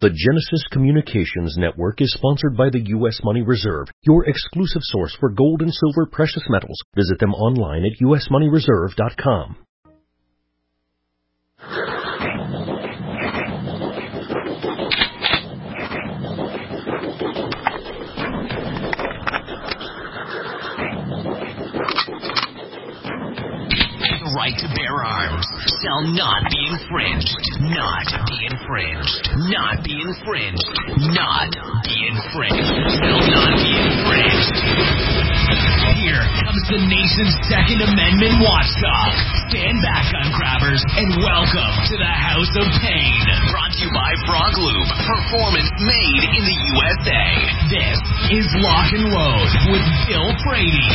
The Genesis Communications Network is sponsored by the U.S. Money Reserve, your exclusive source for gold and silver precious metals. Visit them online at usmoneyreserve.com. The right to bear arms shall not be infringed. Not be infringed. Not be infringed. Not be infringed. Shall not be infringed. Here comes the nation's Second Amendment watchdog. Stand back, gun grabbers, and welcome to the House of Pain. Brought to you by Frog Lube. Performance made in the USA. This is Lock and Load with Bill Brady.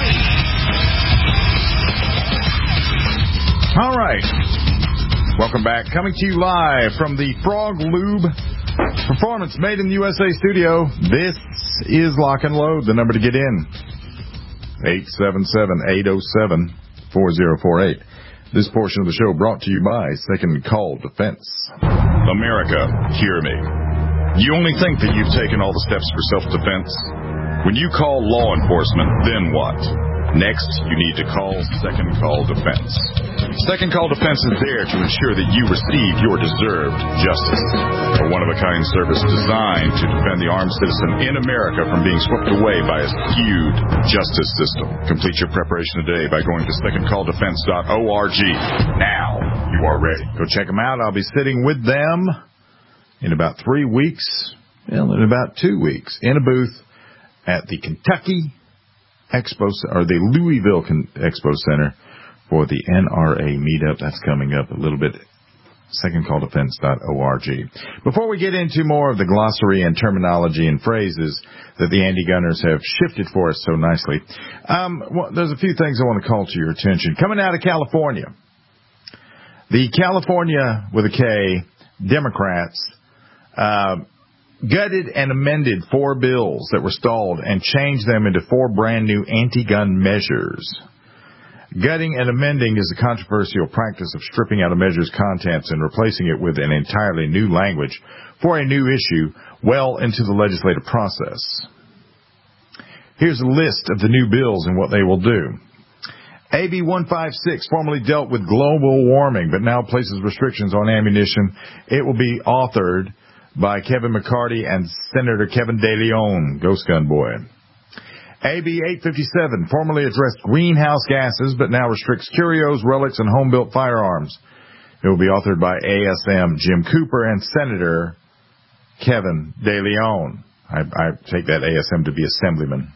All right. Welcome back. Coming to you live from the Frog Lube Performance Made in the USA studio. This is Lock and Load. The number to get in, 877-807-4048. This portion of the show brought to you by Second Call Defense. America, hear me. You only think that you've taken all the steps for self-defense? When you call law enforcement, then what? Next, you need to call Second Call Defense. Second Call Defense is there to ensure that you receive your deserved justice. A one-of-a-kind service designed to defend the armed citizen in America from being swept away by a skewed justice system. Complete your preparation today by going to secondcalldefense.org. Now, you are ready. Go check them out. I'll be sitting with them in about 3 weeks, in about 2 weeks, in a booth at the Kentucky Expo, or the Louisville Expo Center for the NRA meetup. That's coming up a little bit. Secondcalldefense.org. Before we get into more of the glossary and terminology and phrases that the anti-gunners have shifted for us so nicely, there's a few things I want to call to your attention. Coming out of California, the California, with a K, Democrats, gutted and amended 4 bills that were stalled and changed them into 4 brand new anti-gun measures. Gutting and amending is the controversial practice of stripping out a measure's contents and replacing it with an entirely new language for a new issue well into the legislative process. Here's a list of the new bills and what they will do. AB 156 formerly dealt with global warming but now places restrictions on ammunition. It will be authored by Kevin McCarty and Senator Kevin De Leon, Ghost Gun Boy. AB 857 formerly addressed greenhouse gases, but now restricts curios, relics, and home-built firearms. It will be authored by ASM Jim Cooper and Senator Kevin De Leon. I take that ASM to be Assemblyman.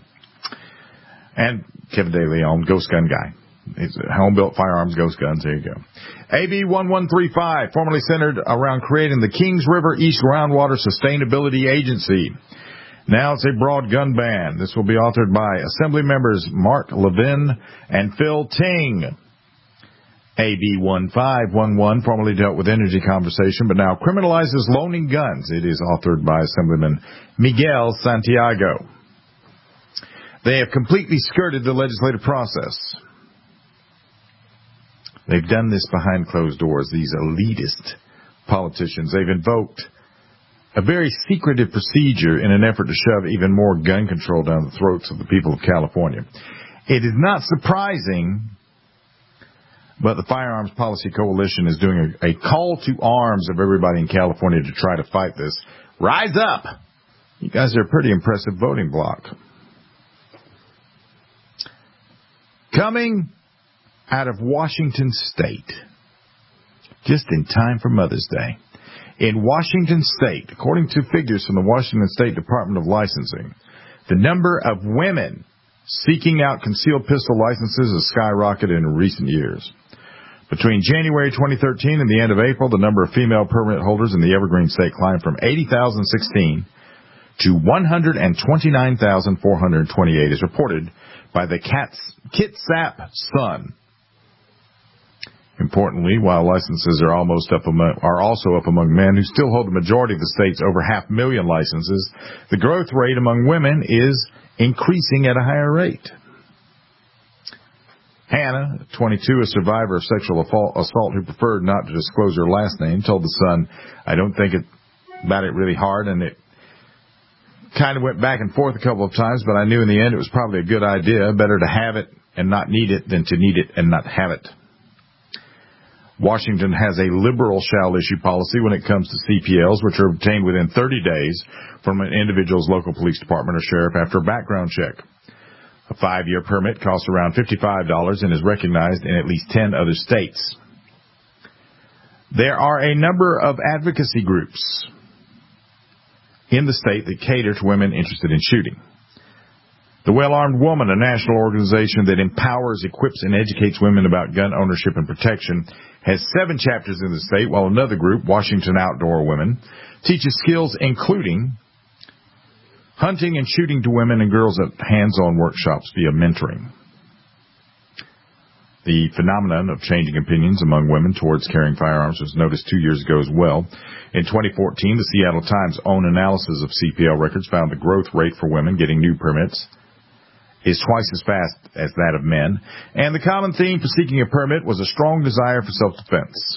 And Kevin De Leon, Ghost Gun Guy. It's home-built firearms, ghost guns. There you go. AB 1135, formerly centered around creating the Kings River East Groundwater Sustainability Agency. Now it's a broad gun ban. This will be authored by Assembly members Mark Levin and Phil Ting. AB 1511 formerly dealt with energy conservation, but now criminalizes loaning guns. It is authored by Assemblyman Miguel Santiago. They have completely skirted the legislative process. They've done this behind closed doors, these elitist politicians. They've invoked a very secretive procedure in an effort to shove even more gun control down the throats of the people of California. It is not surprising, but the Firearms Policy Coalition is doing a call to arms of everybody in California to try to fight this. Rise up! You guys are a pretty impressive voting bloc. Coming out of Washington State, just in time for Mother's Day. In Washington State, according to figures from the Washington State Department of Licensing, the number of women seeking out concealed pistol licenses has skyrocketed in recent years. Between January 2013 and the end of April, the number of female permit holders in the Evergreen State climbed from 80,016 to 129,428, as reported by the Kitsap Sun. Importantly, while licenses are also up among men who still hold the majority of the state's over 500,000 licenses, the growth rate among women is increasing at a higher rate. Hannah, 22, a survivor of sexual assault who preferred not to disclose her last name, told The Sun, "I don't think about it really hard, and it kind of went back and forth a couple of times, but I knew in the end it was probably a good idea. Better to have it and not need it than to need it and not have it. Washington has a liberal shall issue policy when it comes to CPLs, which are obtained within 30 days from an individual's local police department or sheriff after a background check. A 5-year permit costs around $55 and is recognized in at least 10 other states. There are a number of advocacy groups in the state that cater to women interested in shooting. The Well-Armed Woman, a national organization that empowers, equips, and educates women about gun ownership and protection, has 7 chapters in the state, while another group, Washington Outdoor Women, teaches skills including hunting and shooting to women and girls at hands-on workshops via mentoring. The phenomenon of changing opinions among women towards carrying firearms was noticed 2 years ago as well. In 2014, the Seattle Times' own analysis of CPL records found the growth rate for women getting new permits is twice as fast as that of men, and the common theme for seeking a permit was a strong desire for self-defense.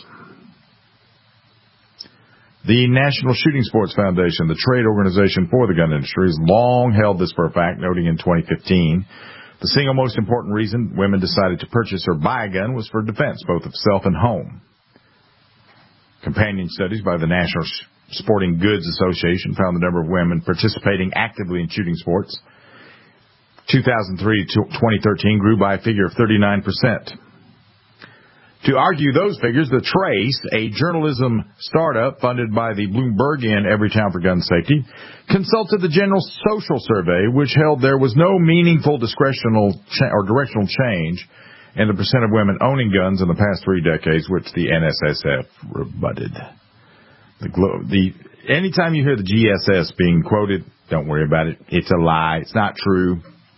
The National Shooting Sports Foundation, the trade organization for the gun industry, has long held this for a fact, noting in 2015, the single most important reason women decided to purchase or buy a gun was for defense, both of self and home. Companion studies by the National Sporting Goods Association found the number of women participating actively in shooting sports 2003 to 2013 grew by a figure of 39%. To argue those figures, The Trace, a journalism startup funded by the Bloombergian Everytown for Gun Safety, consulted the General Social Survey, which held there was no meaningful directional change in the percent of women owning guns in the past 3 decades, which the NSSF rebutted. Anytime you hear the GSS being quoted, don't worry about it. It's a lie. It's not true.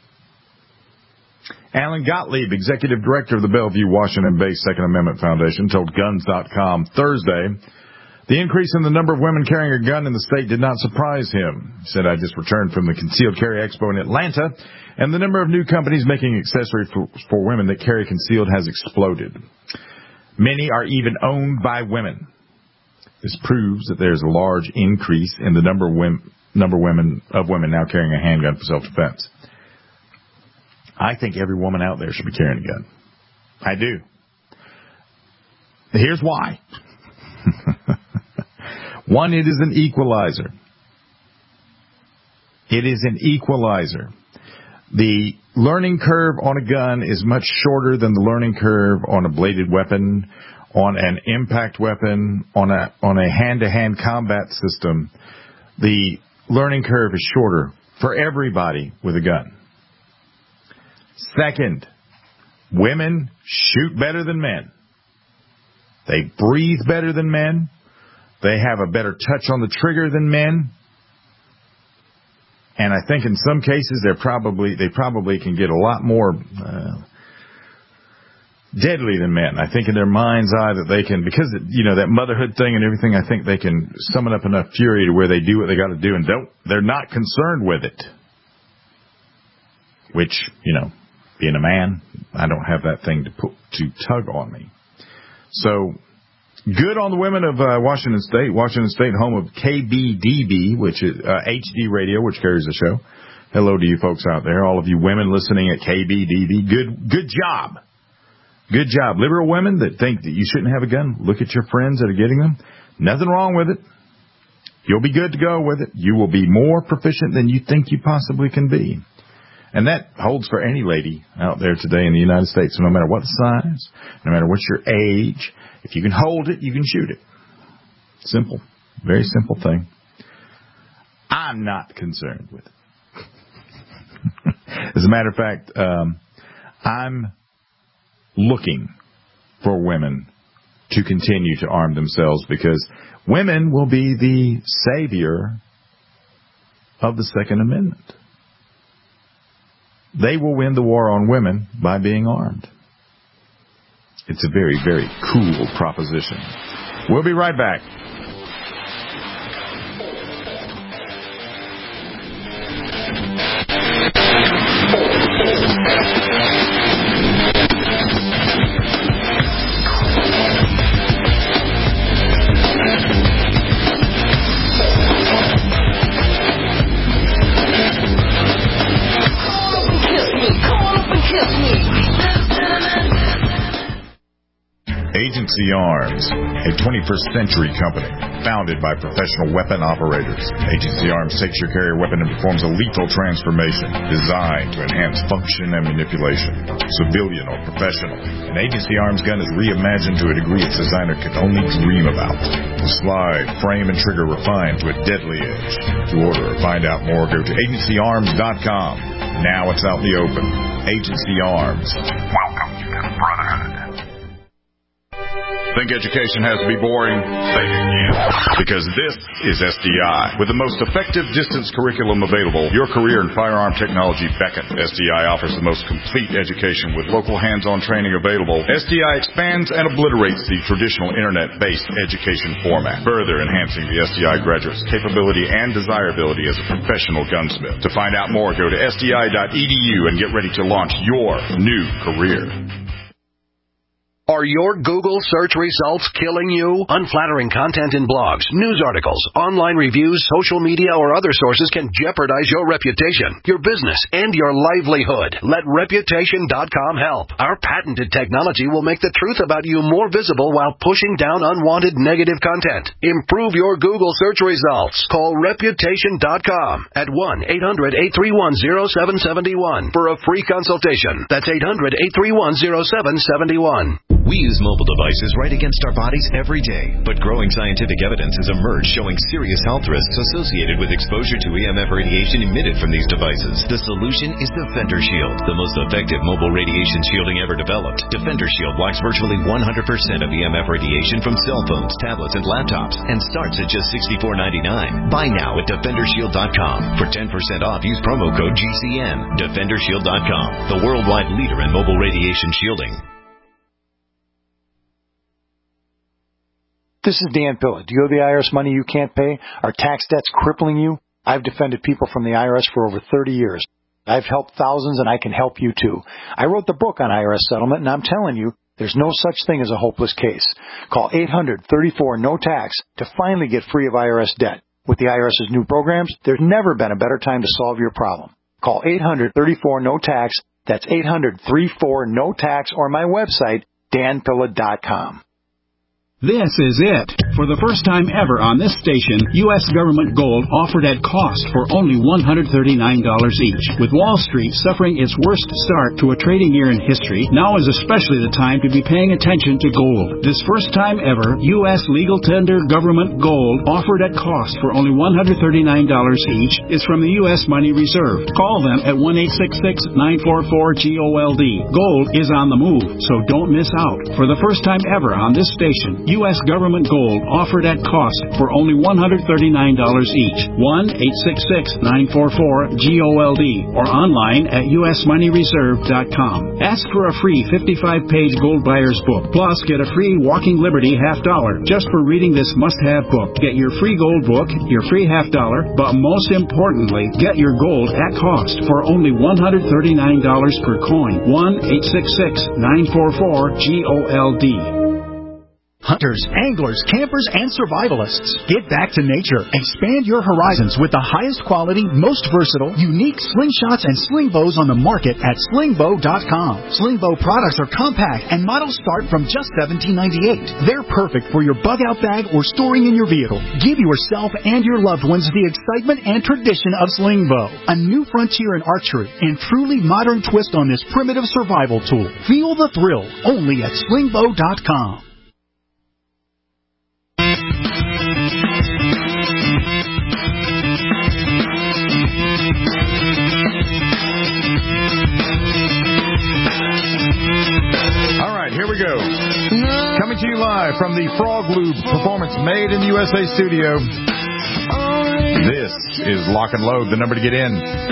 Alan Gottlieb, executive director of the Bellevue, Washington-based Second Amendment Foundation, told Guns.com Thursday the increase in the number of women carrying a gun in the state did not surprise him. He said, I just returned from the Concealed Carry Expo in Atlanta, and the number of new companies making accessories for women that carry concealed has exploded. Many are even owned by women. This proves that there's a large increase in the number of women now carrying a handgun for self-defense. I think every woman out there should be carrying a gun. I do. Here's why. 1, it is an equalizer. It is an equalizer. The learning curve on a gun is much shorter than the learning curve on a bladed weapon, on an impact weapon, on a hand-to-hand combat system. The learning curve is shorter for everybody with a gun. Second, women shoot better than men. They breathe better than men. They have a better touch on the trigger than men. And I think in some cases they probably can get a lot more deadly than men. I think in their mind's eye that they can, because that motherhood thing and everything, I think they can summon up enough fury to where they do what they got to do and they're not concerned with it. Which, being a man, I don't have that thing to tug on me. So, good on the women of Washington State. Washington State, home of KBDB, which is HD Radio, which carries the show. Hello to you folks out there, all of you women listening at KBDB. Good job. Good job. Liberal women that think that you shouldn't have a gun, look at your friends that are getting them. Nothing wrong with it. You'll be good to go with it. You will be more proficient than you think you possibly can be. And that holds for any lady out there today in the United States. So no matter what the size, no matter what your age, if you can hold it, you can shoot it. Simple. Very simple thing. I'm not concerned with it. As a matter of fact, I'm looking for women to continue to arm themselves because women will be the savior of the Second Amendment. They will win the war on women by being armed. It's a very, very cool proposition. We'll be right back. Agency Arms, a 21st century company founded by professional weapon operators. Agency Arms takes your carrier weapon and performs a lethal transformation designed to enhance function and manipulation, civilian or professional. An Agency Arms gun is reimagined to a degree its designer could only dream about. The slide, frame, and trigger refined to a deadly edge. To order or find out more, go to agencyarms.com. Now it's out in the open. Agency Arms. Welcome to the Brotherhood. Think education has to be boring? Say it again. Because this is SDI. With the most effective distance curriculum available, your career in firearm technology beckons. SDI offers the most complete education with local hands-on training available. SDI expands and obliterates the traditional internet-based education format, further enhancing the SDI graduate's capability and desirability as a professional gunsmith. To find out more, go to sdi.edu and get ready to launch your new career. Are your Google search results killing you? Unflattering content in blogs, news articles, online reviews, social media, or other sources can jeopardize your reputation, your business, and your livelihood. Let Reputation.com help. Our patented technology will make the truth about you more visible while pushing down unwanted negative content. Improve your Google search results. Call Reputation.com at 1-800-831-0771 for a free consultation. That's 800-831-0771. We use mobile devices right against our bodies every day, but growing scientific evidence has emerged showing serious health risks associated with exposure to EMF radiation emitted from these devices. The solution is Defender Shield, the most effective mobile radiation shielding ever developed. Defender Shield blocks virtually 100% of EMF radiation from cell phones, tablets, and laptops, and starts at just $64.99. Buy now at DefenderShield.com. For 10% off, use promo code GCN. DefenderShield.com, the worldwide leader in mobile radiation shielding. This is Dan Pilla. Do you owe the IRS money you can't pay? Are tax debts crippling you? I've defended people from the IRS for over 30 years. I've helped thousands, and I can help you too. I wrote the book on IRS settlement, and I'm telling you, there's no such thing as a hopeless case. Call 800-34-NO-TAX to finally get free of IRS debt. With the IRS's new programs, there's never been a better time to solve your problem. Call 800-34-NO-TAX. That's 800-34-NO-TAX, or my website, danpilla.com. This is it. For the first time ever on this station, U.S. government gold offered at cost for only $139 each. With Wall Street suffering its worst start to a trading year in history, now is especially the time to be paying attention to gold. This first time ever, U.S. legal tender government gold offered at cost for only $139 each is from the U.S. Money Reserve. Call them at 1-866-944-GOLD. Gold is on the move, so don't miss out. For the first time ever on this station, U.S. government gold offered at cost for only $139 each. 1-866-944-GOLD or online at usmoneyreserve.com. Ask for a free 55-page gold buyer's book. Plus, get a free Walking Liberty $50 just for reading this must-have book. Get your free gold book, your free $50, but most importantly, get your gold at cost for only $139 per coin. 1-866-944-GOLD. Hunters, anglers, campers, and survivalists. Get back to nature. Expand your horizons with the highest quality, most versatile, unique slingshots and sling bows on the market at slingbow.com. Slingbow products are compact and models start from just $17.98. They're perfect for your bug-out bag or storing in your vehicle. Give yourself and your loved ones the excitement and tradition of Slingbow, a new frontier in archery and truly modern twist on this primitive survival tool. Feel the thrill only at slingbow.com. All right, here we go. Coming to you live from the Frog Lube Performance Made in the USA studio. This is Lock and Load. The number to get in,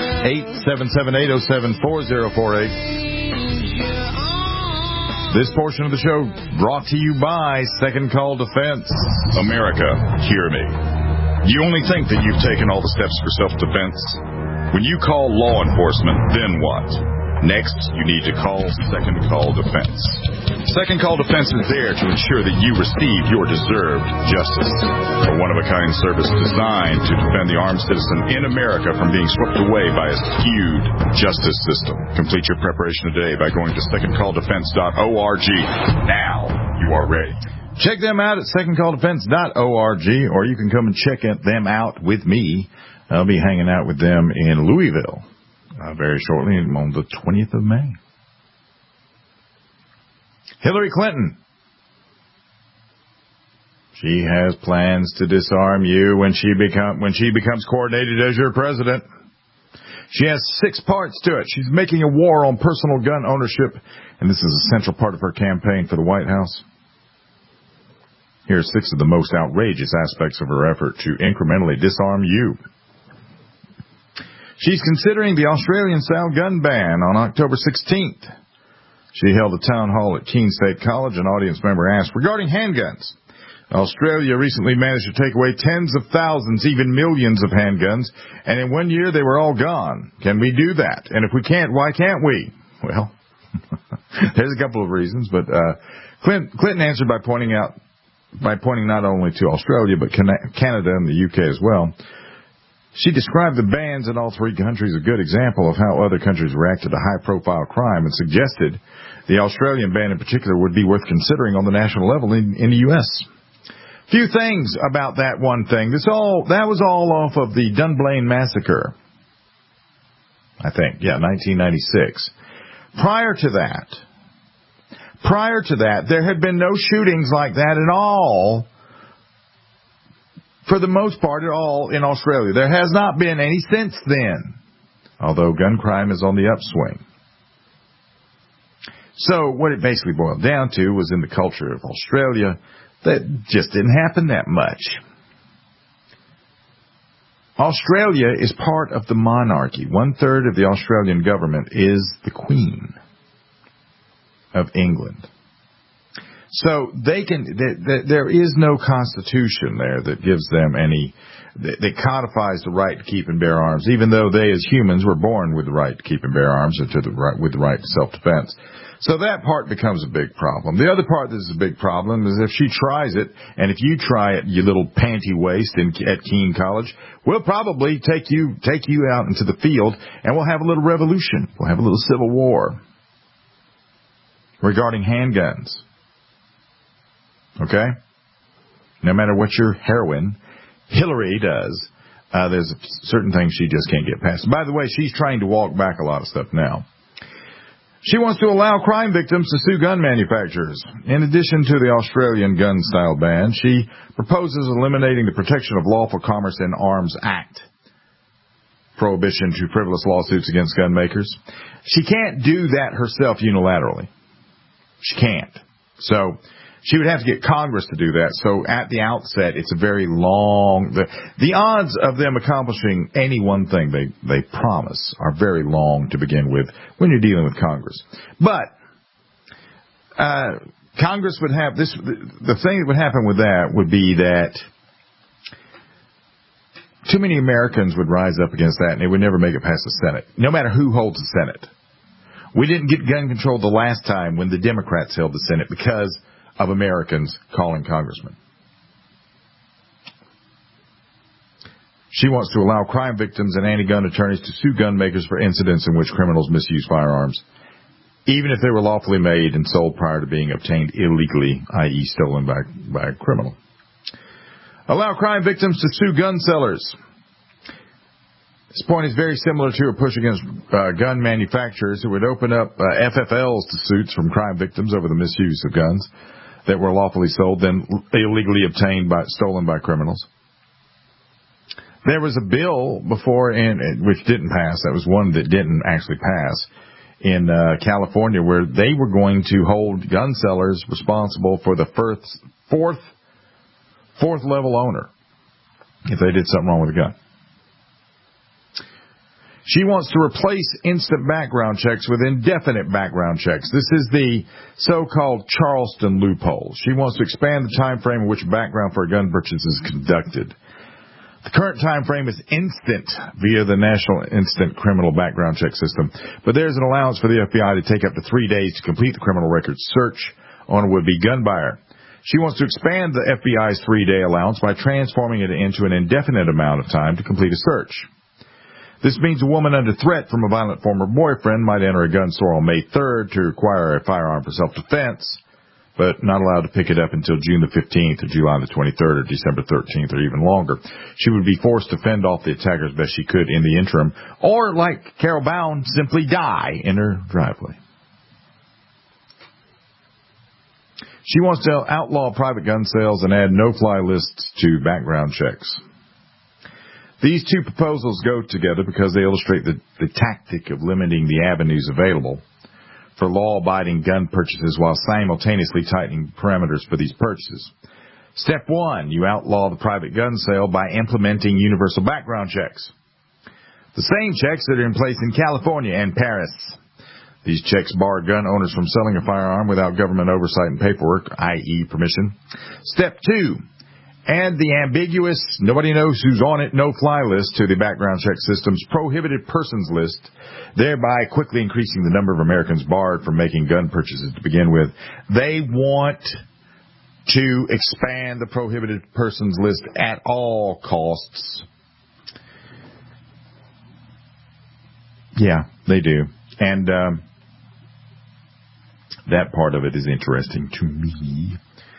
877-807-4048. This portion of the show brought to you by Second Call Defense. America, hear me. You only think that you've taken all the steps for self-defense? When you call law enforcement, then what? Next, you need to call Second Call Defense. Second Call Defense is there to ensure that you receive your deserved justice. A one-of-a-kind service designed to defend the armed citizen in America from being swept away by a skewed justice system. Complete your preparation today by going to secondcalldefense.org now. you are ready. Check them out at secondcalldefense.org, or you can come and check them out with me. I'll be hanging out with them in Louisville very shortly on the 20th of May. Hillary Clinton. She has plans to disarm you when she becomes coordinated as your president. She has 6 parts to it. She's making a war on personal gun ownership, and this is a central part of her campaign for the White House. Here are 6 of the most outrageous aspects of her effort to incrementally disarm you. She's considering the Australian-style gun ban on October 16th. She held a town hall at Keene State College. An audience member asked, regarding handguns, Australia recently managed to take away tens of thousands, even millions of handguns, and in 1 year they were all gone. Can we do that? And if we can't, why can't we? Well, there's a couple of reasons, but Clinton answered by pointing not only to Australia, but Canada and the UK as well. She described the bans in all 3 countries as a good example of how other countries reacted to high-profile crime, and suggested the Australian ban in particular would be worth considering on the national level in the U.S. Few things about that one thing. That was all off of the Dunblane Massacre, I think. Yeah, 1996. Prior to that, there had been no shootings like that at all, for the most part at all, in Australia. There has not been any since then, although gun crime is on the upswing. So what it basically boiled down to was, in the culture of Australia, that just didn't happen that much. Australia is part of the monarchy. 1/3 of the Australian government is the Queen of England. So there is no constitution there that gives them that codifies the right to keep and bear arms, even though they as humans were born with the right to keep and bear arms, or with the right to self-defense. So that part becomes a big problem. The other part that is a big problem is if she tries it, and if you try it, you little panty waist at Keene College, we'll probably take you out into the field, and we'll have a little revolution. We'll have a little civil war regarding handguns. Okay? No matter what your heroine, Hillary, does, there's certain things she just can't get past. By the way, she's trying to walk back a lot of stuff now. She wants to allow crime victims to sue gun manufacturers. In addition to the Australian gun-style ban, she proposes eliminating the Protection of Lawful Commerce in Arms Act, prohibition to frivolous lawsuits against gun makers. She can't do that herself unilaterally. She can't. So she would have to get Congress to do that. So at the outset, it's a very long... The odds of them accomplishing any one thing they promise are very long to begin with when you're dealing with Congress. But Congress would have this... The thing that would happen with that would be that too many Americans would rise up against that, and it would never make it past the Senate, no matter who holds the Senate. We didn't get gun control the last time when the Democrats held the Senate because of Americans calling congressmen. She wants to allow crime victims and anti-gun attorneys to sue gun makers for incidents in which criminals misuse firearms, even if they were lawfully made and sold prior to being obtained illegally, i.e. stolen by a criminal. Allow crime victims to sue gun sellers. This point is very similar to a push against gun manufacturers who would open up FFLs to suits from crime victims over the misuse of guns that were lawfully sold, then illegally obtained stolen by criminals. There was a bill before, which didn't pass. That was one that didn't actually pass in California, where they were going to hold gun sellers responsible for the fourth level owner if they did something wrong with a gun. She wants to replace instant background checks with indefinite background checks. This is the so-called Charleston loophole. She wants to expand the time frame in which background for a gun purchase is conducted. The current time frame is instant via the National Instant Criminal Background Check System, but there's an allowance for the FBI to take up to 3 days to complete the criminal records search on a would-be gun buyer. She wants to expand the FBI's 3-day allowance by transforming it into an indefinite amount of time to complete a search. This means a woman under threat from a violent former boyfriend might enter a gun store on May 3rd to acquire a firearm for self-defense, but not allowed to pick it up until June the 15th or July the 23rd or December 13th or even longer. She would be forced to fend off the attacker as best she could in the interim, or, like Carol Bound, simply die in her driveway. She wants to outlaw private gun sales and add no-fly lists to background checks. These two proposals go together because they illustrate the tactic of limiting the avenues available for law-abiding gun purchases while simultaneously tightening parameters for these purchases. Step 1, you outlaw the private gun sale by implementing universal background checks. The same checks that are in place in California and Paris. These checks bar gun owners from selling a firearm without government oversight and paperwork, i.e. permission. Step 2, add the ambiguous, nobody knows who's on it, no-fly list to the background check system's prohibited persons list, thereby quickly increasing the number of Americans barred from making gun purchases to begin with. They want to expand the prohibited persons list at all costs. Yeah, they do. And that part of it is interesting to me.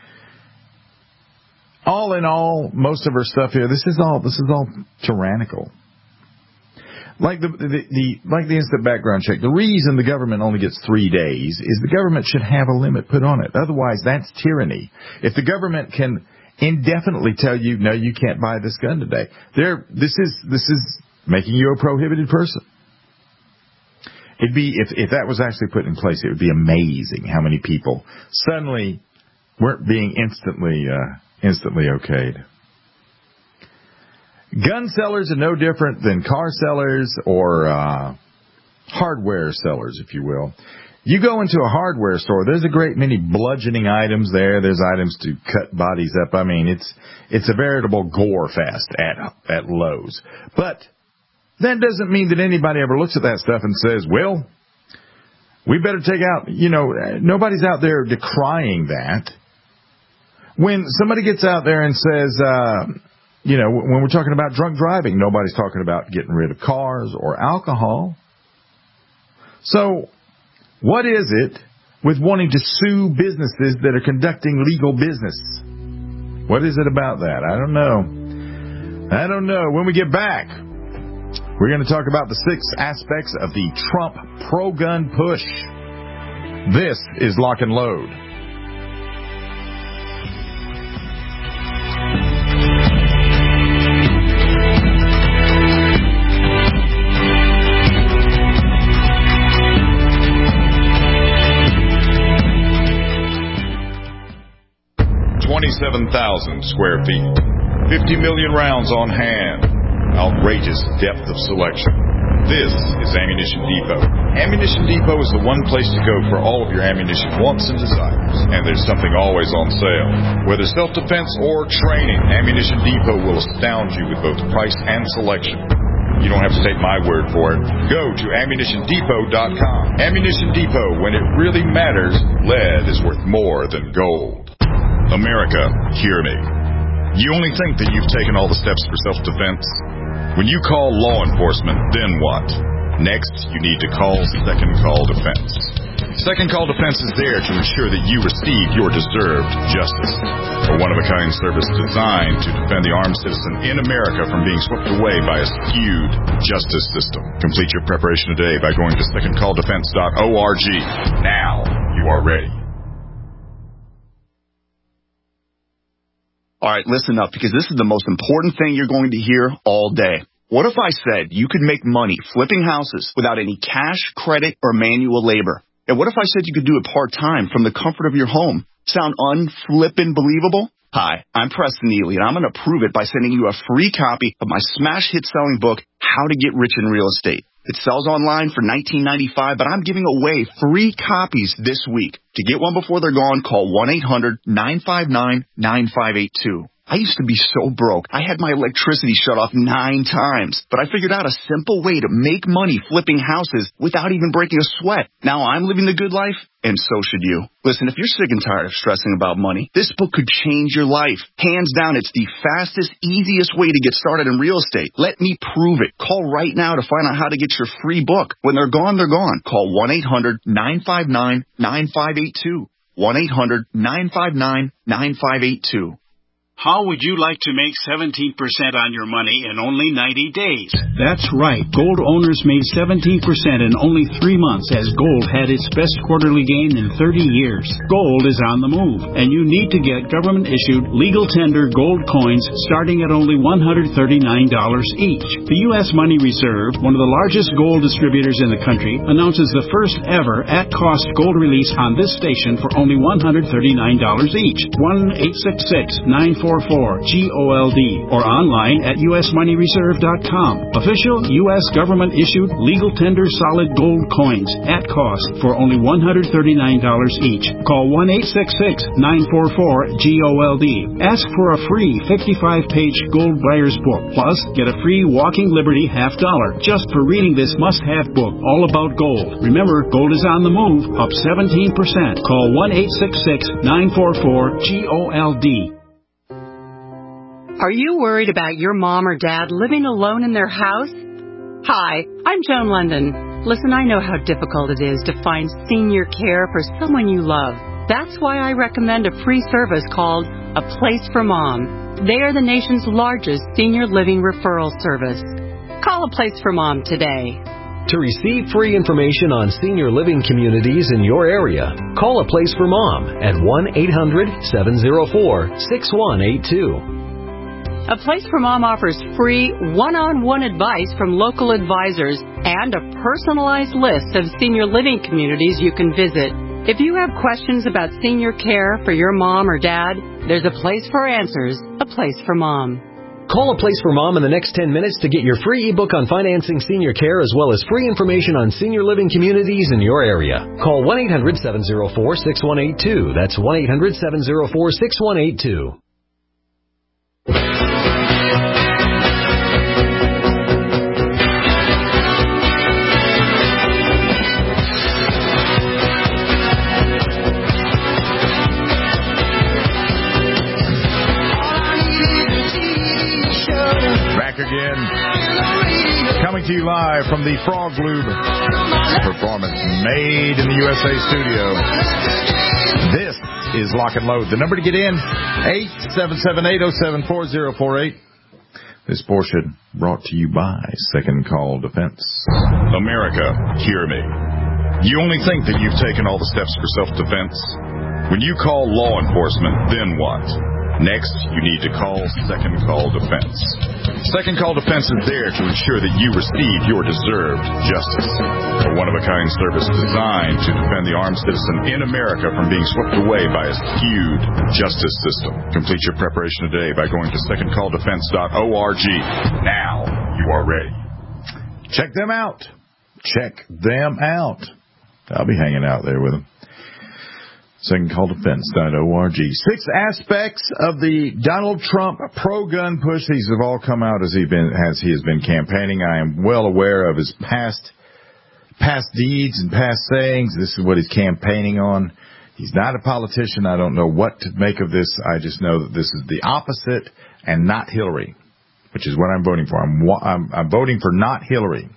All in all, most of her stuff here, this is all tyrannical. Like the instant background check, the reason the government only gets 3 days is the government should have a limit put on it. Otherwise, that's tyranny. If the government can indefinitely tell you, no, you can't buy this gun today, this is making you a prohibited person. It'd be if that was actually put in place, it would be amazing how many people suddenly weren't being instantly okayed. Gun sellers are no different than car sellers or hardware sellers, if you will. You go into a hardware store, there's a great many bludgeoning items there. There's items to cut bodies up. I mean, it's a veritable gore fest at Lowe's. But that doesn't mean that anybody ever looks at that stuff and says, well, we better take out, nobody's out there decrying that. When somebody gets out there and says, when we're talking about drunk driving, nobody's talking about getting rid of cars or alcohol. So what is it with wanting to sue businesses that are conducting legal business? What is it about that? I don't know. When we get back, we're going to talk about the 6 aspects of the Trump pro-gun push. This is Lock and Load. $27,000 square feet, 50 million rounds on hand, outrageous depth of selection. This is Ammunition Depot. Ammunition Depot is the one place to go for all of your ammunition wants and desires. And there's something always on sale. Whether self-defense or training, Ammunition Depot will astound you with both price and selection. You don't have to take my word for it. Go to AmmunitionDepot.com. Ammunition Depot, when it really matters, lead is worth more than gold. America, hear me. You only think that you've taken all the steps for self-defense? When you call law enforcement, then what? Next, you need to call Second Call Defense. Second Call Defense is there to ensure that you receive your deserved justice. A one-of-a-kind service designed to defend the armed citizen in America from being swept away by a skewed justice system. Complete your preparation today by going to secondcalldefense.org. Now, you are ready. All right, listen up, because this is the most important thing you're going to hear all day. What if I said you could make money flipping houses without any cash, credit, or manual labor? And what if I said you could do it part-time from the comfort of your home? Sound unflippin' believable? Hi, I'm Preston Neely, and I'm going to prove it by sending you a free copy of my smash hit selling book, How to Get Rich in Real Estate. It sells online for $19.95, but I'm giving away free copies this week. To get one before they're gone, call 1-800-959-9582. I used to be so broke. I had my electricity shut off 9 times, but I figured out a simple way to make money flipping houses without even breaking a sweat. Now I'm living the good life, and so should you. Listen, if you're sick and tired of stressing about money, this book could change your life. Hands down, it's the fastest, easiest way to get started in real estate. Let me prove it. Call right now to find out how to get your free book. When they're gone, they're gone. Call 1-800-959-9582. 1-800-959-9582. How would you like to make 17% on your money in only 90 days? That's right. Gold owners made 17% in only 3 months as gold had its best quarterly gain in 30 years. Gold is on the move, and you need to get government-issued, legal tender gold coins starting at only $139 each. The U.S. Money Reserve, one of the largest gold distributors in the country, announces the first ever at-cost gold release on this station for only $139 each. 1-866-944-GOLD or online at usmoneyreserve.com. Official U.S. government-issued legal tender solid gold coins at cost for only $139 each. Call 1-866-944-GOLD. Ask for a free 55-page gold buyer's book. Plus, get a free Walking Liberty $50 just for reading this must-have book all about gold. Remember, gold is on the move, up 17%. Call 1-866-944-GOLD. Are you worried about your mom or dad living alone in their house? Hi, I'm Joan London. Listen, I know how difficult it is to find senior care for someone you love. That's why I recommend a free service called A Place for Mom. They are the nation's largest senior living referral service. Call A Place for Mom today. To receive free information on senior living communities in your area, call A Place for Mom at 1-800-704-6182. A Place for Mom offers free one-on-one advice from local advisors and a personalized list of senior living communities you can visit. If you have questions about senior care for your mom or dad, there's a place for answers, A Place for Mom. Call A Place for Mom in the next 10 minutes to get your free ebook on financing senior care as well as free information on senior living communities in your area. Call 1-800-704-6182. That's 1-800-704-6182. Again, coming to you live from the Frog Lube Performance Made in the USA studio. This is Lock and Load. The number to get in, 877-807-4048. This portion brought to you by Second Call Defense. America, hear me. You only think that you've taken all the steps for self-defense? When you call law enforcement, then what? Next, you need to call Second Call Defense. Second Call Defense is there to ensure that you receive your deserved justice. A one-of-a-kind service designed to defend the armed citizen in America from being swept away by a skewed justice system. Complete your preparation today by going to secondcalldefense.org. Now you are ready. Check them out. Check them out. I'll be hanging out there with them. SecondCallDefense.org. 6 aspects of the Donald Trump pro-gun push. These have all come out as he has been campaigning. I am well aware of his past deeds and past sayings. This is what he's campaigning on. He's not a politician. I don't know what to make of this. I just know that this is the opposite and not Hillary, which is what I'm voting for. I'm voting for not Hillary.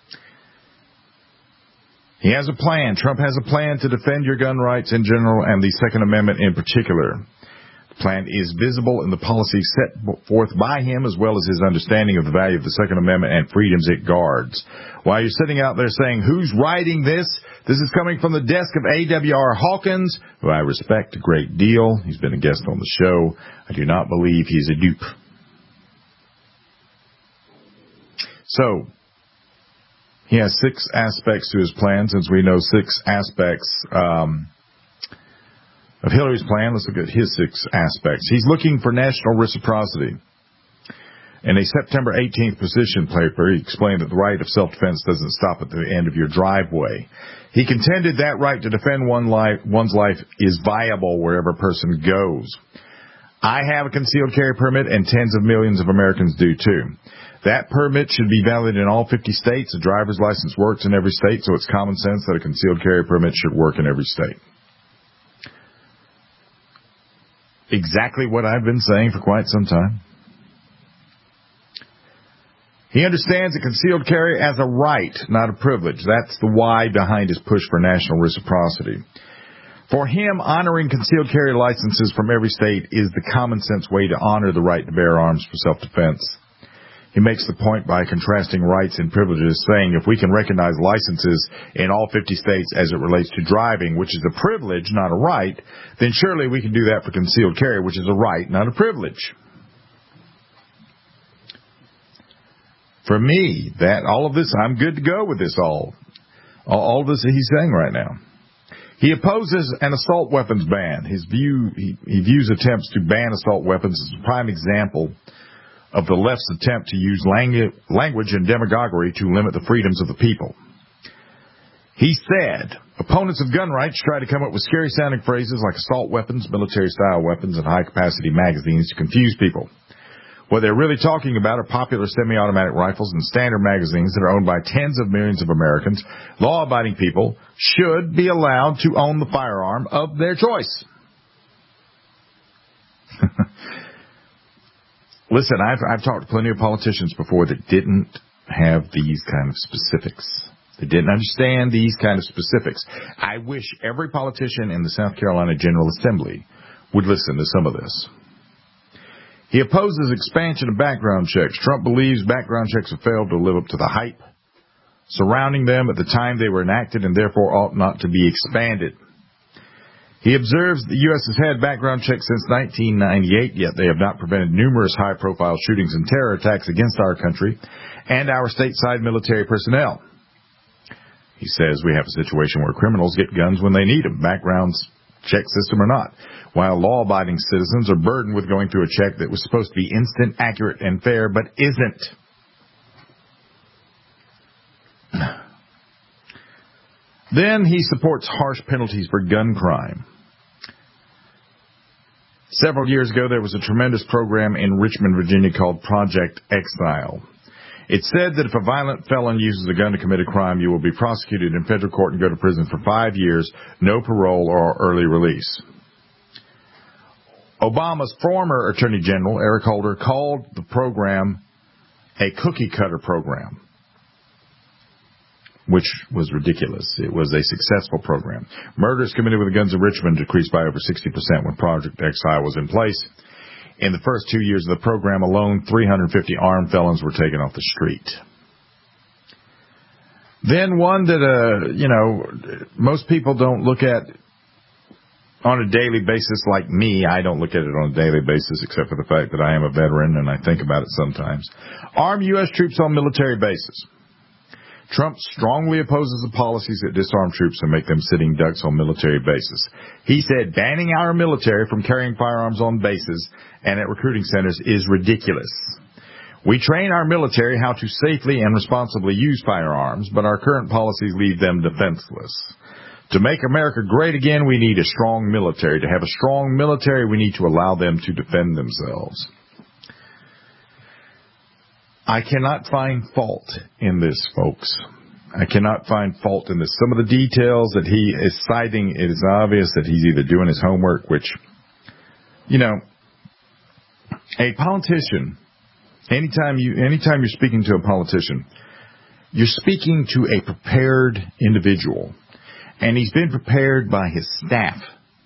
He has a plan. Trump has a plan to defend your gun rights in general and the Second Amendment in particular. The plan is visible in the policies set forth by him as well as his understanding of the value of the Second Amendment and freedoms it guards. While you're sitting out there saying, who's writing this? This is coming from the desk of A.W.R. Hawkins, who I respect a great deal. He's been a guest on the show. I do not believe he's a dupe. So, he has 6 aspects to his plan. Since we know 6 aspects of Hillary's plan, let's look at his 6 aspects. He's looking for national reciprocity. In a September 18th position paper, he explained that the right of self-defense doesn't stop at the end of your driveway. He contended that right to defend one's life is viable wherever a person goes. I have a concealed carry permit, and tens of millions of Americans do too. That permit should be valid in all 50 states. A driver's license works in every state, so it's common sense that a concealed carry permit should work in every state. Exactly what I've been saying for quite some time. He understands a concealed carry as a right, not a privilege. That's the why behind his push for national reciprocity. For him, honoring concealed carry licenses from every state is the common sense way to honor the right to bear arms for self-defense. He makes the point by contrasting rights and privileges, saying if we can recognize licenses in all 50 states as it relates to driving, which is a privilege, not a right, then surely we can do that for concealed carry, which is a right, not a privilege. For me, all of this, I'm good to go with this all of this he's saying right now. He opposes an assault weapons ban. He views attempts to ban assault weapons as a prime example of the left's attempt to use language and demagoguery to limit the freedoms of the people. He said, opponents of gun rights try to come up with scary-sounding phrases like assault weapons, military-style weapons, and high-capacity magazines to confuse people. What they're really talking about are popular semi-automatic rifles and standard magazines that are owned by tens of millions of Americans. Law-abiding people should be allowed to own the firearm of their choice. Listen, I've talked to plenty of politicians before that didn't have these kind of specifics. They didn't understand these kind of specifics. I wish every politician in the South Carolina General Assembly would listen to some of this. He opposes expansion of background checks. Trump believes background checks have failed to live up to the hype surrounding them at the time they were enacted and therefore ought not to be expanded. He observes the U.S. has had background checks since 1998, yet they have not prevented numerous high-profile shootings and terror attacks against our country and our stateside military personnel. He says we have a situation where criminals get guns when they need them, backgrounds check system or not, while law-abiding citizens are burdened with going through a check that was supposed to be instant, accurate, and fair, but isn't. Then he supports harsh penalties for gun crime. Several years ago, there was a tremendous program in Richmond, Virginia called Project Exile. It said that if a violent felon uses a gun to commit a crime, you will be prosecuted in federal court and go to prison for 5 years, no parole or early release. Obama's former Attorney General, Eric Holder, called the program a cookie-cutter program, which was ridiculous. It was a successful program. Murders committed with guns in Richmond decreased by over 60% when Project Exile was in place. In the first 2 years of the program alone, 350 armed felons were taken off the street. Then one that, most people don't look at on a daily basis like me. I don't look at it on a daily basis except for the fact that I am a veteran and I think about it sometimes. Arm U.S. troops on military bases. Trump strongly opposes the policies that disarm troops and make them sitting ducks on military bases. He said banning our military from carrying firearms on bases and at recruiting centers is ridiculous. We train our military how to safely and responsibly use firearms, but our current policies leave them defenseless. To make America great again, we need a strong military. To have a strong military, we need to allow them to defend themselves. I cannot find fault in this, folks. I cannot find fault in this. Some of the details that he is citing, it is obvious that he's either doing his homework, which, a politician, anytime you're speaking to a politician, you're speaking to a prepared individual, and he's been prepared by his staff.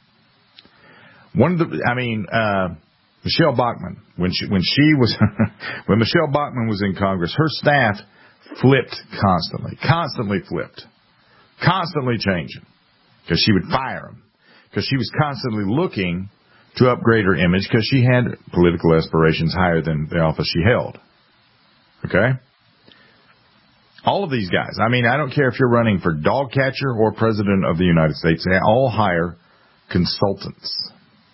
Michelle Bachmann, when Michelle Bachmann was in Congress, her staff flipped constantly changing, because she would fire them, because she was constantly looking to upgrade her image, because she had political aspirations higher than the office she held. Okay? All of these guys, I don't care if you're running for dog catcher or president of the United States, they all hire consultants.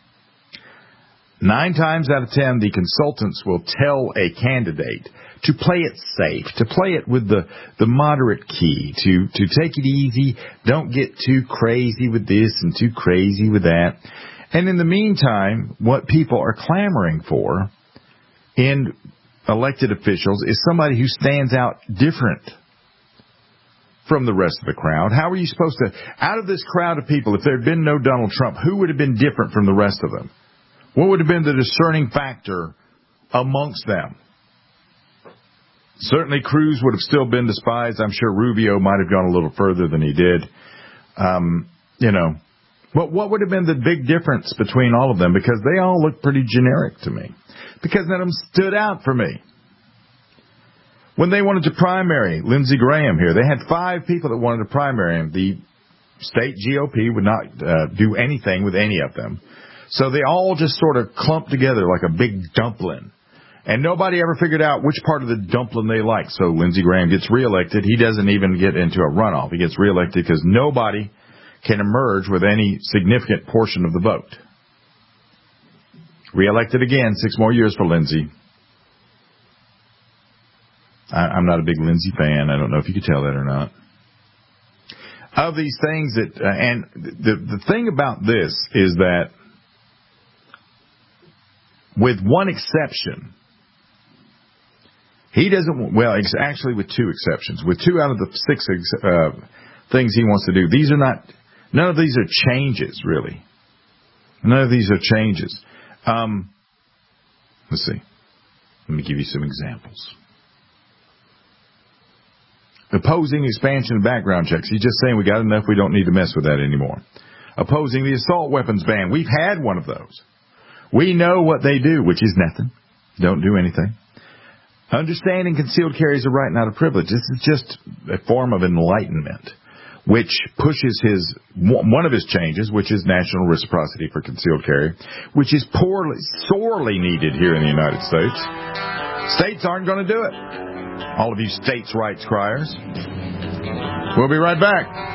9 times out of 10, the consultants will tell a candidate to play it safe, to play it with the moderate key, to take it easy, don't get too crazy with this and too crazy with that. And in the meantime, what people are clamoring for in elected officials is somebody who stands out different from the rest of the crowd. How are you supposed to, out of this crowd of people, if there had been no Donald Trump, who would have been different from the rest of them? What would have been the discerning factor amongst them? Certainly Cruz would have still been despised. I'm sure Rubio might have gone a little further than he did. But what would have been the big difference between all of them? Because they all look pretty generic to me. Because none of them stood out for me. When they wanted to primary Lindsey Graham here, they had 5 people that wanted to primary him. The state GOP would not do anything with any of them. So they all just sort of clumped together like a big dumpling. And nobody ever figured out which part of the dumpling they liked. So Lindsey Graham gets reelected. He doesn't even get into a runoff. He gets reelected because nobody can emerge with any significant portion of the vote. Reelected again, 6 more years for Lindsey. I'm not a big Lindsey fan. I don't know if you could tell that or not. Of these things that, and the thing about this is that, with one exception, he doesn't, well, it's actually with 2 exceptions. With 2 out of the 6 things he wants to do, these are not, none of these are changes, really. None of these are changes. Let's see. Let me give you some examples. Opposing expansion of background checks. He's just saying we got enough, we don't need to mess with that anymore. Opposing the assault weapons ban. We've had one of those. We know what they do, which is nothing. Don't do anything. Understanding concealed carry is a right, not a privilege. This is just a form of enlightenment, which pushes one of his changes, which is national reciprocity for concealed carry, which is sorely needed here in the United States. States aren't going to do it. All of you states' rights criers. We'll be right back.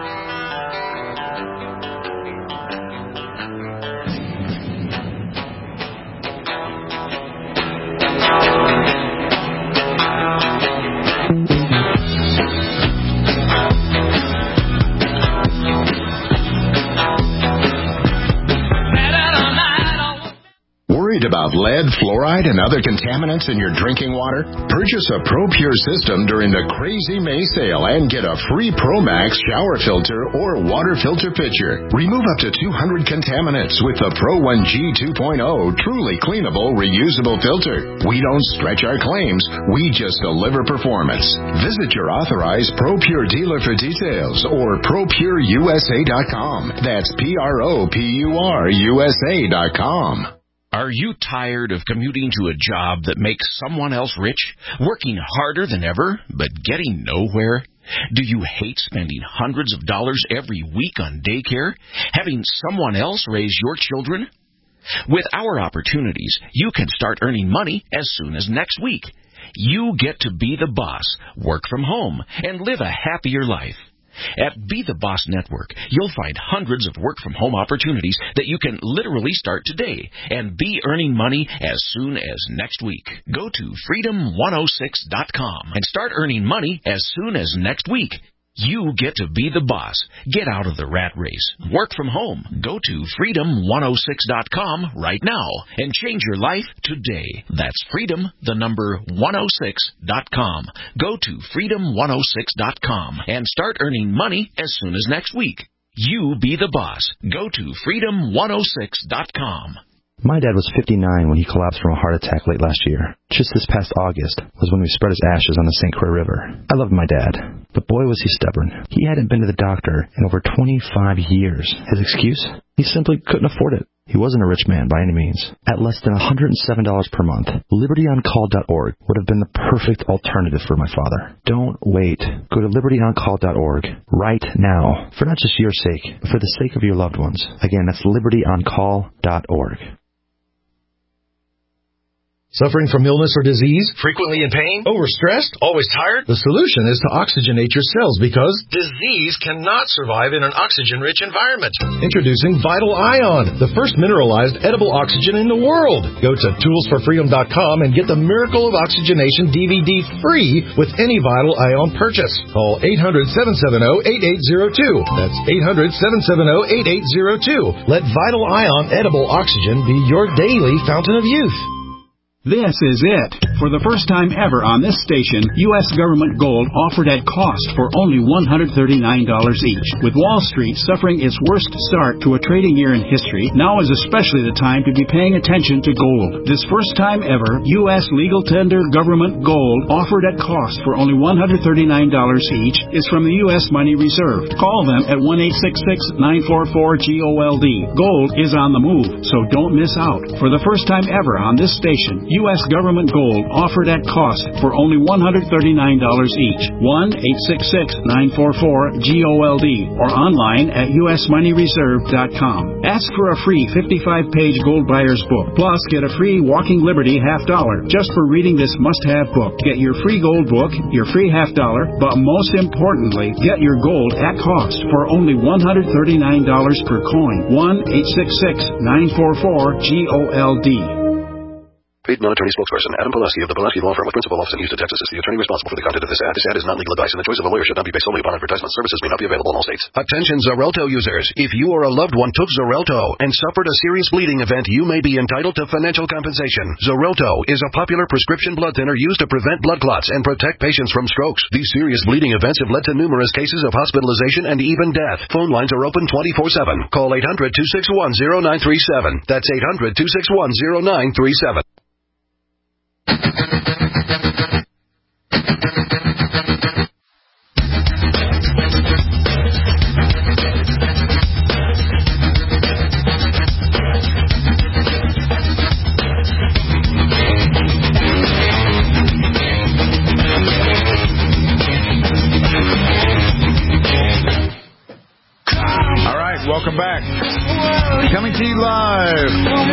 About lead, fluoride, and other contaminants in your drinking water? Purchase a ProPure system during the Crazy May sale and get a free ProMax shower filter or water filter pitcher. Remove up to 200 contaminants with the Pro 1G 2.0 truly cleanable, reusable filter. We don't stretch our claims. We just deliver performance. Visit your authorized ProPure dealer for details or ProPureUSA.com. That's ProPureUSA.com. Are you tired of commuting to a job that makes someone else rich, working harder than ever, but getting nowhere? Do you hate spending hundreds of dollars every week on daycare, having someone else raise your children? With our opportunities, you can start earning money as soon as next week. You get to be the boss, work from home, and live a happier life. At Be the Boss Network, you'll find hundreds of work-from-home opportunities that you can literally start today and be earning money as soon as next week. Go to freedom106.com and start earning money as soon as next week. You get to be the boss. Get out of the rat race. Work from home. Go to freedom106.com right now and change your life today. That's freedom106.com. Go to freedom106.com and start earning money as soon as next week. You be the boss. Go to freedom106.com. My dad was 59 when he collapsed from a heart attack late last year. Just this past August was when we spread his ashes on the St. Croix River. I loved my dad, but boy was he stubborn. He hadn't been to the doctor in over 25 years. His excuse? He simply couldn't afford it. He wasn't a rich man by any means. At less than $107 per month, LibertyOnCall.org would have been the perfect alternative for my father. Don't wait. Go to LibertyOnCall.org right now, for not just your sake, but for the sake of your loved ones. Again, that's LibertyOnCall.org. Suffering from illness or disease? Frequently in pain? Overstressed? Always tired? The solution is to oxygenate your cells because disease cannot survive in an oxygen-rich environment. Introducing Vital Ion, the first mineralized edible oxygen in the world. Go to toolsforfreedom.com and get the Miracle of Oxygenation DVD free with any Vital Ion purchase. Call 800-770-8802. That's 800-770-8802. Let Vital Ion edible oxygen be your daily fountain of youth. This is it. For the first time ever on this station, U.S. government gold offered at cost for only $139 each. With Wall Street suffering its worst start to a trading year in history, now is especially the time to be paying attention to gold. This first time ever, U.S. legal tender government gold offered at cost for only $139 each is from the U.S. Money Reserve. Call them at 1-866-944-GOLD. Gold is on the move, so don't miss out. For the first time ever on this station, U.S. government gold offered at cost for only $139 each. 1-866-944-GOLD or online at usmoneyreserve.com. Ask for a free 55-page gold buyer's book. Plus, get a free Walking Liberty $50 just for reading this must-have book. Get your free gold book, your free $50, but most importantly, get your gold at cost for only $139 per coin. 1-866-944-GOLD. Paid non-attorney spokesperson Adam Pulaski of the Pulaski Law Firm with principal office in Houston, Texas is the attorney responsible for the content of this ad. This ad is not legal advice, and the choice of a lawyer should not be based solely upon advertisement. Services may not be available in all states. Attention Xarelto users. If you or a loved one took Xarelto and suffered a serious bleeding event, you may be entitled to financial compensation. Xarelto is a popular prescription blood thinner used to prevent blood clots and protect patients from strokes. These serious bleeding events have led to numerous cases of hospitalization and even death. Phone lines are open 24/7. Call 800-261-0937. That's 800-261-0937. Welcome back. Coming to you live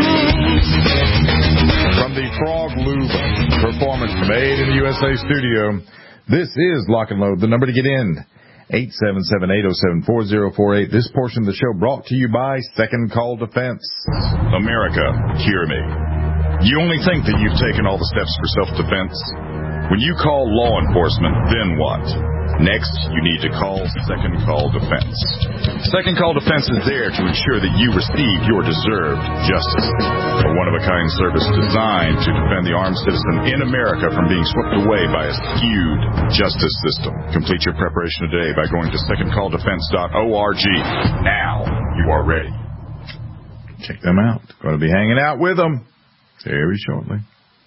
from the Frog Lube Performance Made in the USA studio. This is Lock and Load. The number to get in, 877-807-4048. This portion of the show brought to you by Second Call Defense. America, hear me. You only think that you've taken all the steps for self-defense. When you call law enforcement, then what? Next, you need to call Second Call Defense. Second Call Defense is there to ensure that you receive your deserved justice. A one-of-a-kind service designed to defend the armed citizen in America from being swept away by a skewed justice system. Complete your preparation today by going to secondcalldefense.org. Now you are ready. Check them out. Going to be hanging out with them very shortly.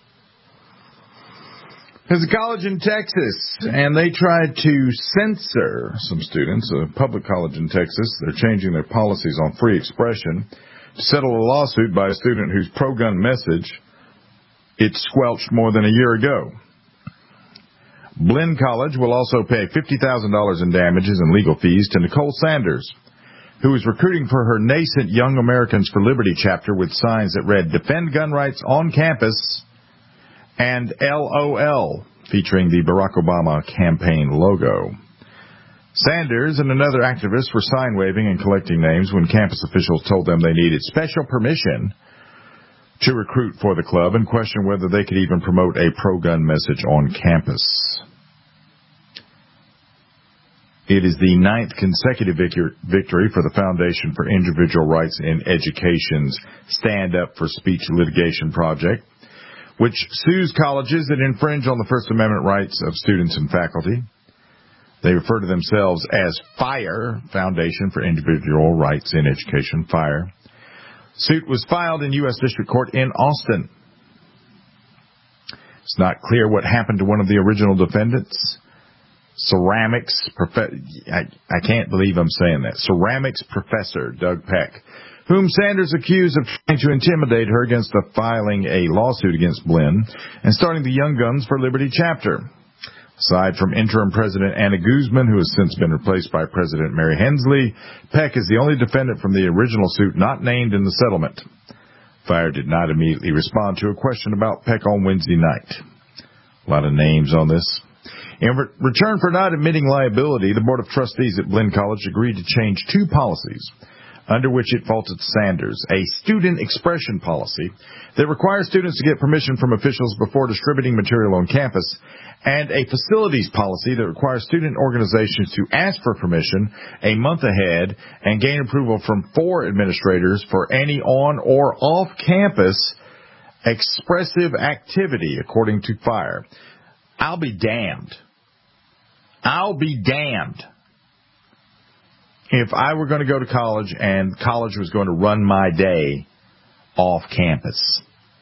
There's a college in Texas, and they tried to censor some students, a public college in Texas. They're changing their policies on free expression to settle a lawsuit by a student whose pro-gun message it squelched more than a year ago. Blinn College will also pay $50,000 in damages and legal fees to Nicole Sanders, who is recruiting for her nascent Young Americans for Liberty chapter with signs that read, "Defend gun rights on campus," and LOL, featuring the Barack Obama campaign logo. Sanders and another activist were sign-waving and collecting names when campus officials told them they needed special permission to recruit for the club and questioned whether they could even promote a pro-gun message on campus. It is the 9th consecutive victory for the Foundation for Individual Rights in Education's Stand Up for Speech litigation project, which sues colleges that infringe on the First Amendment rights of students and faculty. They refer to themselves as FIRE, Foundation for Individual Rights in Education, FIRE. Suit was filed in U.S. District Court in Austin. It's not clear what happened to one of the original defendants. I can't believe I'm saying that. Ceramics professor Doug Peck, whom Sanders accused of trying to intimidate her against filing a lawsuit against Blinn and starting the Young Guns for Liberty chapter. Aside from interim President Anna Guzman, who has since been replaced by President Mary Hensley, Peck is the only defendant from the original suit not named in the settlement. FIRE did not immediately respond to a question about Peck on Wednesday night. A lot of names on this. In return for not admitting liability, the Board of Trustees at Blinn College agreed to change two policies under which it faulted Sanders: a student expression policy that requires students to get permission from officials before distributing material on campus, and a facilities policy that requires student organizations to ask for permission a month ahead and gain approval from 4 administrators for any on or off-campus expressive activity, according to Fire. I'll be damned. I'll be damned if I were going to go to college and college was going to run my day off campus.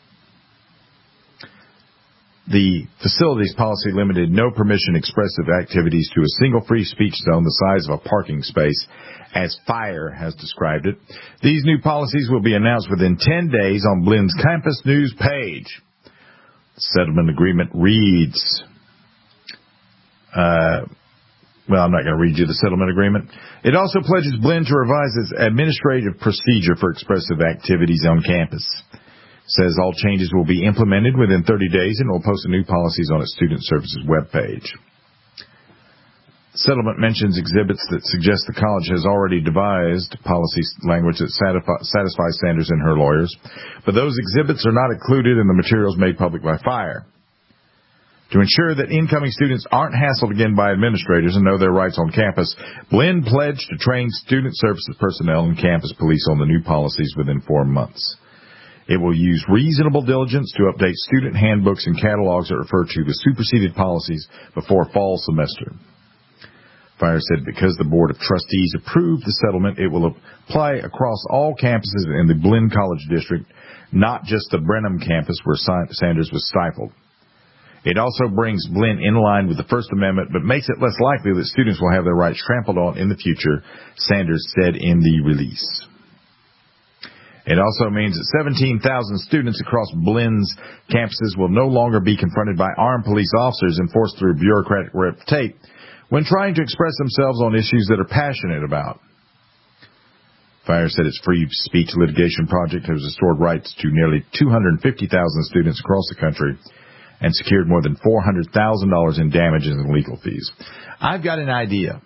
The facilities policy limited no permission expressive activities to a single free speech zone the size of a parking space, as Fire has described it. These new policies will be announced within 10 days on Blenn's campus news page. The settlement agreement reads, well, I'm not going to read you the settlement agreement. It also pledges Blenn to revise its administrative procedure for expressive activities on campus. Says all changes will be implemented within 30 days and will post the new policies on its Student Services webpage. Settlement mentions exhibits that suggest the college has already devised policy language that satisfies Sanders and her lawyers, but those exhibits are not included in the materials made public by Fire. To ensure that incoming students aren't hassled again by administrators and know their rights on campus, Blenn pledged to train Student Services personnel and campus police on the new policies within 4 months. It will use reasonable diligence to update student handbooks and catalogs that refer to the superseded policies before fall semester. Fire said because the Board of Trustees approved the settlement, it will apply across all campuses in the Blenn College District, not just the Brenham campus where Sanders was stifled. It also brings Blenn in line with the First Amendment, but makes it less likely that students will have their rights trampled on in the future, Sanders said in the release. It also means that 17,000 students across Blenn's campuses will no longer be confronted by armed police officers and forced through bureaucratic red tape when trying to express themselves on issues that are passionate about. Fire said its free speech litigation project has restored rights to nearly 250,000 students across the country and secured more than $400,000 in damages and legal fees. I've got an idea.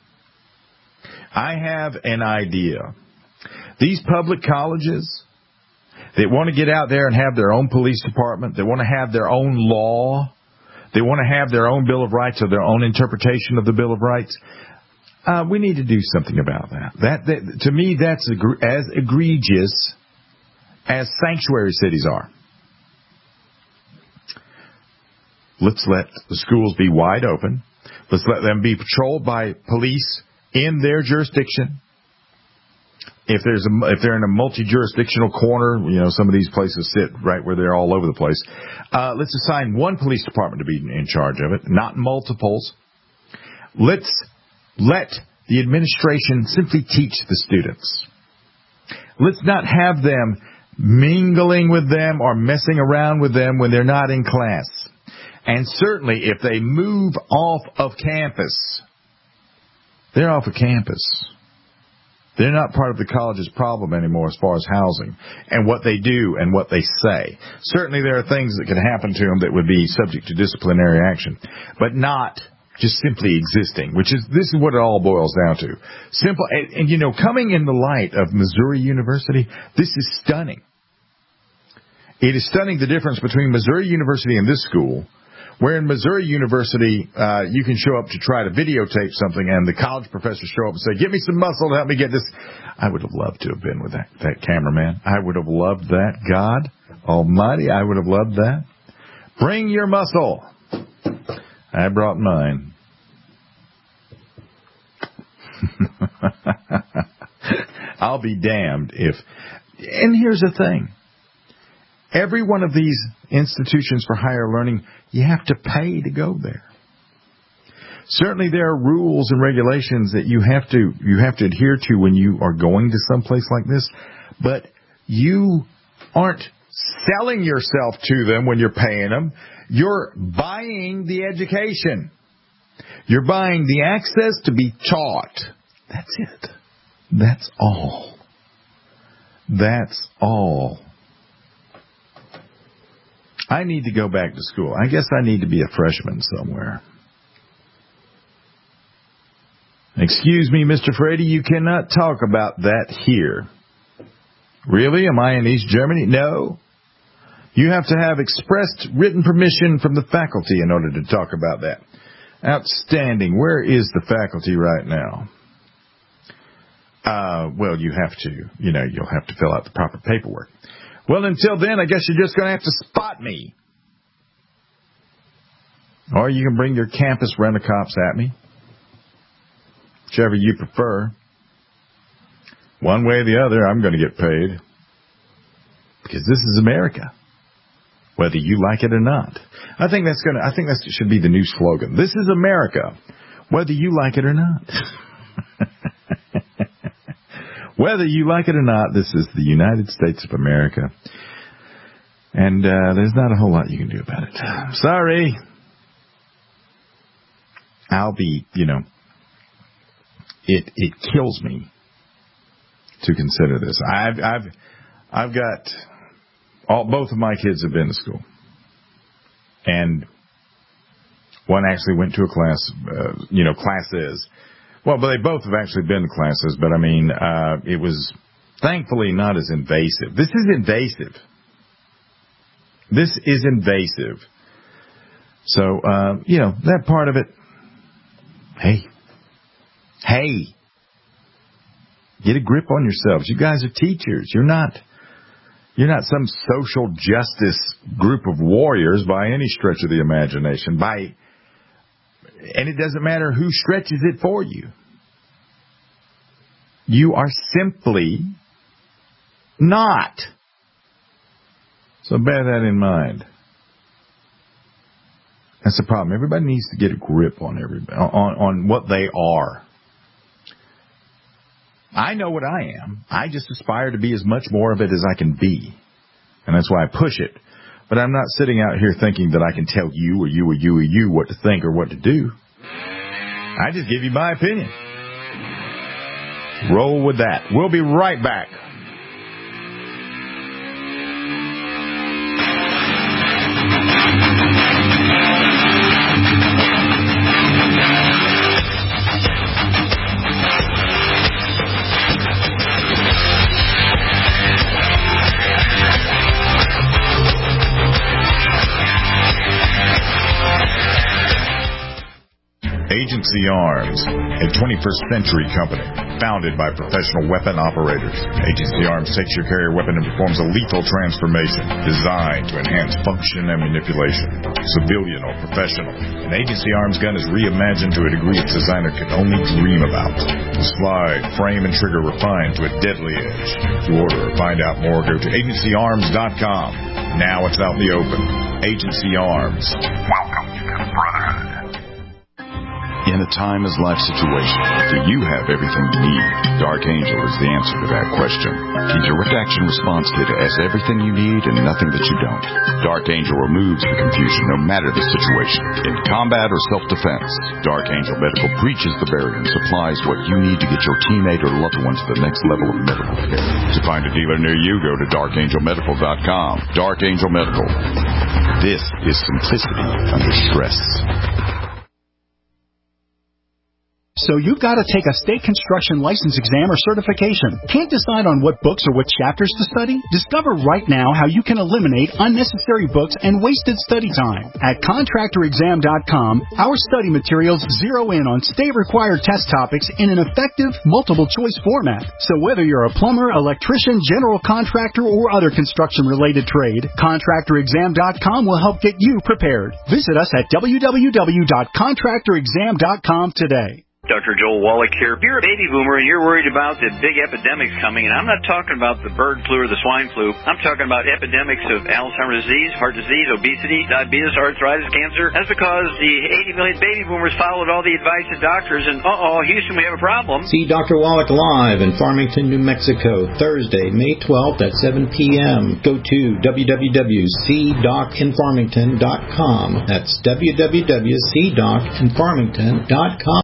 I have an idea. These public colleges that want to get out there and have their own police department, they want to have their own law, they want to have their own Bill of Rights or their own interpretation of the Bill of Rights, we need to do something about that. That to me, that's as egregious as sanctuary cities are. Let's let the schools be wide open. Let's let them be patrolled by police in their jurisdiction. If they're in a multi-jurisdictional corner, some of these places sit right where they're all over the place. Let's assign one police department to be in charge of it, not multiples. Let's let the administration simply teach the students. Let's not have them mingling with them or messing around with them when they're not in class. And certainly if they move off of campus, they're off of campus. They're not part of the college's problem anymore as far as housing and what they do and what they say. Certainly there are things that can happen to them that would be subject to disciplinary action, but not just simply existing, this is what it all boils down to. Simple, and coming in the light of Missouri University, this is stunning. It is stunning the difference between Missouri University and this school, where in Missouri University, you can show up to try to videotape something, and the college professors show up and say, "Give me some muscle to help me get this." I would have loved to have been with that cameraman. I would have loved that. God Almighty, I would have loved that. Bring your muscle. I brought mine. I'll be damned if... And here's the thing. Every one of these institutions for higher learning, you have to pay to go there. Certainly there are rules and regulations that you have to adhere to when you are going to someplace like this, but you aren't selling yourself to them when you're paying them. You're buying the education. You're buying the access to be taught. That's it. That's all. That's all. I need to go back to school. I guess I need to be a freshman somewhere. Excuse me, Mr. Frady, you cannot talk about that here. Really? Am I in East Germany? No. You have to have expressed written permission from the faculty in order to talk about that. Outstanding. Where is the faculty right now? Well, you have to, you'll have to fill out the proper paperwork. Well, until then, I guess you're just going to have to spot me. Or you can bring your campus rent-a-cops at me. Whichever you prefer. One way or the other, I'm going to get paid. Because this is America. Whether you like it or not. I think that should be the new slogan. This is America. Whether you like it or not. Whether you like it or not, this is the United States of America. And there's not a whole lot you can do about it. Sorry. I'll be, it kills me to consider this. I've got both of my kids have been to school, and one actually went to a class, classes. Well, but they both have actually been to classes, but I mean, it was thankfully not as invasive. This is invasive. This is invasive. So, that part of it. Hey, get a grip on yourselves. You guys are teachers. You're not some social justice group of warriors by any stretch of the imagination. And it doesn't matter who stretches it for you. You are simply not. So bear that in mind. That's the problem. Everybody needs to get a grip on on what they are. I know what I am. I just aspire to be as much more of it as I can be. And that's why I push it. But I'm not sitting out here thinking that I can tell you or you or you or you what to think or what to do. I just give you my opinion. Roll with that. We'll be right back. Agency Arms, a 21st century company founded by professional weapon operators. Agency Arms takes your carrier weapon and performs a lethal transformation designed to enhance function and manipulation. Civilian or professional, an Agency Arms gun is reimagined to a degree its designer could only dream about. The slide, frame, and trigger refined to a deadly edge. To order or find out more, go to agencyarms.com. Now it's out in the open. Agency Arms. Welcome to the Brotherhood. In a timeless-life situation, do you have everything you need? Dark Angel is the answer to that question. He's your direct action response kit that has everything you need and nothing that you don't. Dark Angel removes the confusion no matter the situation. In combat or self-defense, Dark Angel Medical breaches the barrier and supplies what you need to get your teammate or loved one to the next level of medical care. To find a dealer near you, go to darkangelmedical.com. Dark Angel Medical. This is simplicity under stress. So you've got to take a state construction license exam or certification. Can't decide on what books or what chapters to study? Discover right now how you can eliminate unnecessary books and wasted study time. At contractorexam.com, our study materials zero in on state-required test topics in an effective, multiple-choice format. So whether you're a plumber, electrician, general contractor, or other construction-related trade, contractorexam.com will help get you prepared. Visit us at www.contractorexam.com today. Dr. Joel Wallach here. If you're a baby boomer and you're worried about the big epidemics coming, and I'm not talking about the bird flu or the swine flu, I'm talking about epidemics of Alzheimer's disease, heart disease, obesity, diabetes, arthritis, cancer. That's because the 80 million baby boomers followed all the advice of doctors, and Houston, we have a problem. See Dr. Wallach live in Farmington, New Mexico, Thursday, May 12th at 7 p.m. Go to www.cdocinfarmington.com. That's www.cdocinfarmington.com.